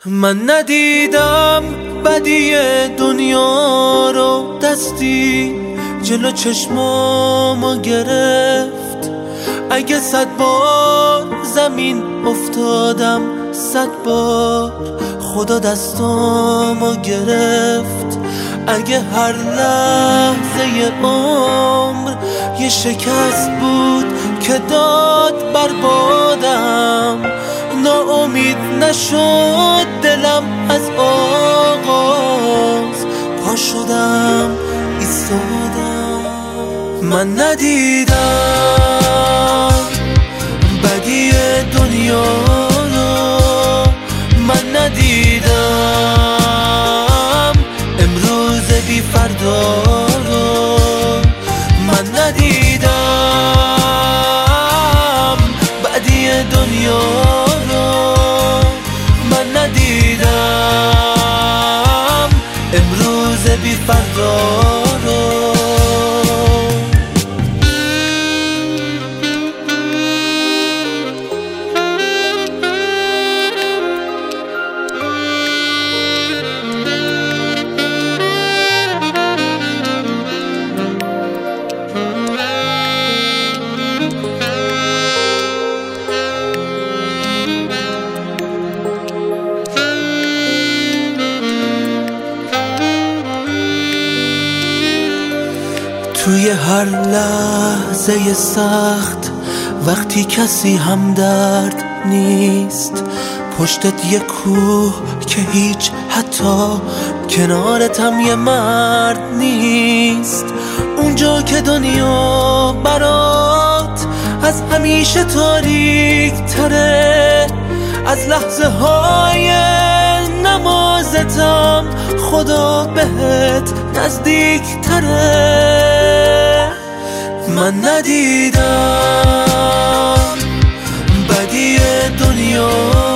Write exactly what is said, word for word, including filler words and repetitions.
من ندیدم بدی دنیا رو، دستی جلو چشمامو گرفت. اگه صد بار زمین افتادم، صد بار خدا دستامو گرفت. اگه هر لحظه عمر یه شکست بود که داد بربادم، ناامید نشد دلم از آغاز، پا شدم ایستادم. من ندیدم بدی دنیا رو، من ندیدم امروز بی فردا رو، من ندیدم بدی دنیا رو، من ندیدم امروز بی فردا رو. توی هر لحظه سخت وقتی کسی همدرد نیست، پشتت یه کوه که هیچ حتی کنارتم یه مرد نیست. اونجا که دنیا برات از همیشه تاریک تره، از لحظه های نمازتم خدا بهت نزدیک تره. من ندیدم بدی دنیا